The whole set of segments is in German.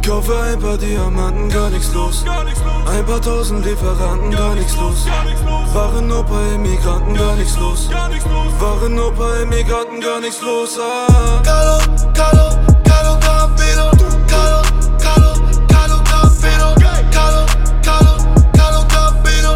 Kaufe ein paar Diamanten, gar nichts los. Ein paar tausend Lieferanten, gar nichts los. Waren nur bei Immigranten, gar nichts los. Waren nur bei Immigranten, gar nichts los. Carlo Gambino. Carlo Gambino. Carlo Gambino.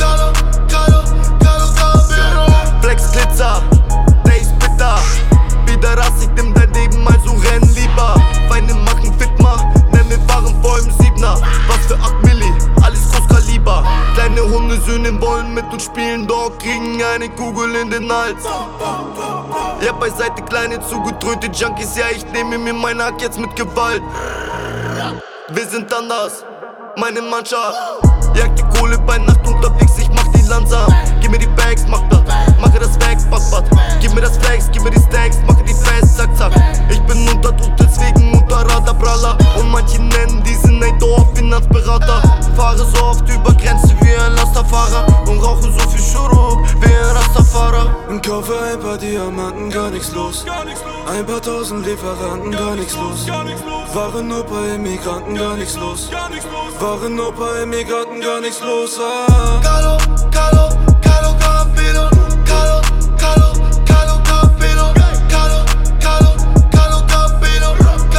Flex Glitzer, der ist bitter. Wieder rassig, nimm dein Leben, also renn lieber. Feinde machen fit, nenn mir Waren vor im Siebner. Was für 8 Milli, alles Großkaliber. Kleine Hundesöhne wollen mit uns spielen, doch kriegen eine Kugel in den Hals. Ja, beiseite kleine zugedröhnte Junkies, ja, ich nehme mir mein Hack jetzt mit Gewalt. Wir sind anders, meine Mannschaft. Jagt die Kohle bei Nacht unterwegs, ich mach die langsam. Gib mir die Bags, mach das, mache das weg, Bad. Gib mir das Flex, gib mir die Stacks, mache die fest, zack, zack. Ich bin unter Druck, deswegen unter Radarbraller. Und manche nennen diesen Dorf Finanzberater. Fahre so oft über Grenze wie ein Lasterfahrer und rauche so viel Schuruk wie ein Rastafahrer. Kaufe ein paar Diamanten, gar nichts los. Ein paar tausend Lieferanten, gar nichts los. Waren nur bei Immigranten, gar nichts los. Waren nur bei Immigranten, gar nichts los. Carlo Gambino. Carlo Gambino. Carlo Gambino.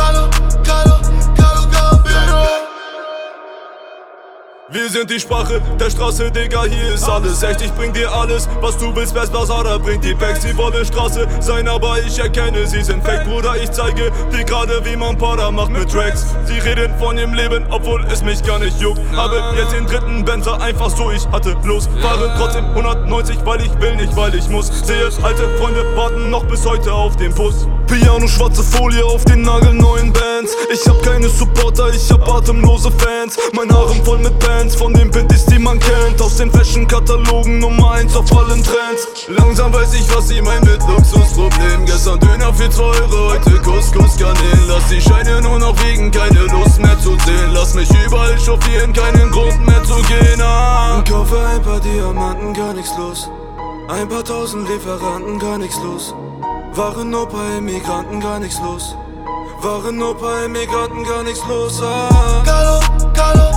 Wir sind die Sprache der Straße, Digga, hier ist alles echt. Ich bring dir alles, was du willst, Best Basara bringt die Bags. Sie wollen Straße sein, aber ich erkenne, sie sind fake. Bruder, ich zeige dir gerade, wie man Para macht mit Tracks. Sie reden von ihrem Leben, obwohl es mich gar nicht juckt. Habe jetzt den dritten Benzer, einfach so, ich hatte los. Fahre trotzdem 190, weil ich will, nicht weil ich muss. Sehe alte Freunde warten noch bis heute auf den Bus. Piano, schwarze Folie auf den nagelneuen Bands. Ich hab keine Supporter, ich hab atemlose Fans. Mein Harem voll mit Bands, von den Pintis, die man kennt. Aus den Fashion-Katalogen Nummer 1 auf allen Trends. Langsam weiß ich, was sie meint mit Luxusproblem. Gestern Döner für 2 Euro, heute Couscous Garnelen. Lass die Scheine nur noch wiegen, keine Lust mehr zu sehen. Lass mich überall chauffieren, keinen Grund mehr zu gehen. Kaufe ein paar Diamanten, gar nichts los. Ein paar tausend Lieferanten, gar nichts los. Waren nur bei Immigranten, gar nichts los. Waren nur bei Immigranten, gar nichts los. Carlo